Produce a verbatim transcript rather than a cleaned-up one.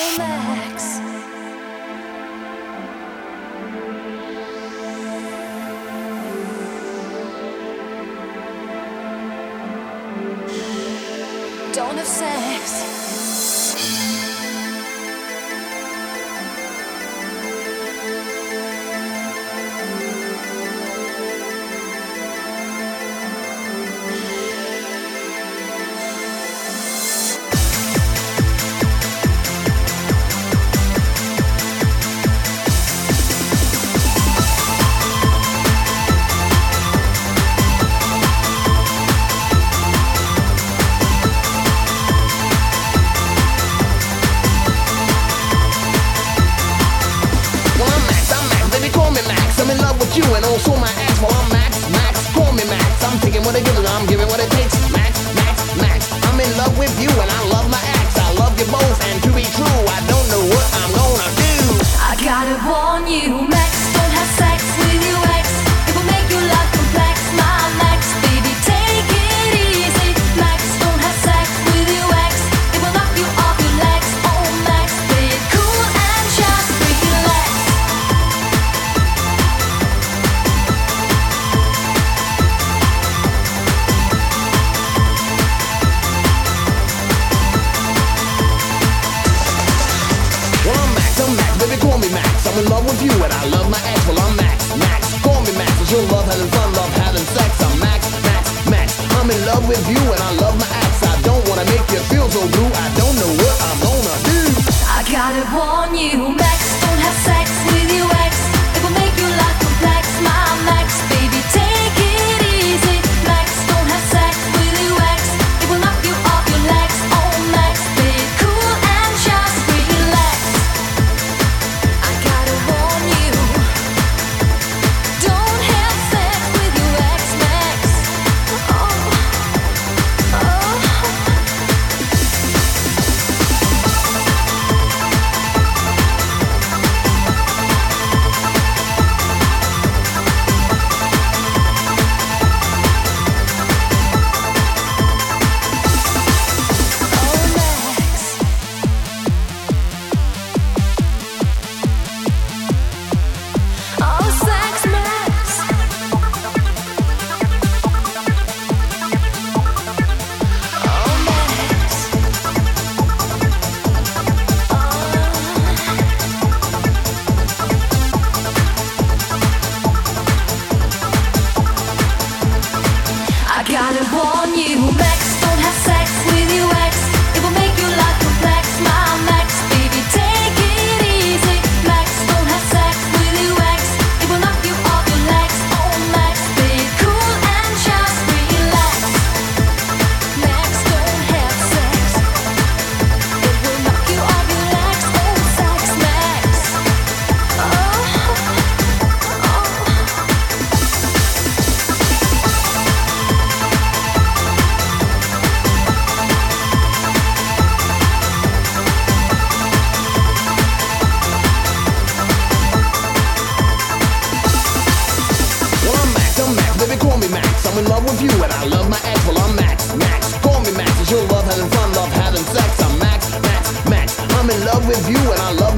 Max. Don't have sex. You and also my ass, well I'm Max, Max, call me Max. I'm taking what it gives, I'm giving what it takes. Max, Max, Max, I'm in love with you and I love my ex. I love you both and to be true, I don't know what I'm gonna do. I gotta warn you, Max, don't have sex with your ex. It will make your life complex, my Max, baby, take it easy. Max, don't have sex with your ex. It will knock you off your legs. Oh Max, play it cool and just relax. I'm in love with you and I love my ex. Well I'm Max, Max, call me Max. It's your love having fun, love having sex. I'm Max, Max, Max. I'm in love with you and I love my ex. I don't wanna make you feel so blue. I don't know what I'm gonna do. I gotta warn you, Max, don't have sex with your ex. It will make your life complex, my Max, baby, take it easy. Max, don't have sex with your ex. It will knock you off your legs. Oh Max, play it cool and just relax. I gotta warn you, don't have sex with your ex, Max. Oh, oh. I gotta warn you, Max, don't have sex with your ex. It will make your life complex, my Max, baby, take it easy. Max, don't have sex with your ex. It will knock you off your legs. Oh Max, be cool and just relax. Max, don't have sex. It will knock you off your legs. Oh sex, Max. Oh, oh. I'm in love with you and I love my ex. Well I'm Max, Max, call me Max. It's your love having fun, love having sex. I'm Max, Max, Max. I'm in love with you and I love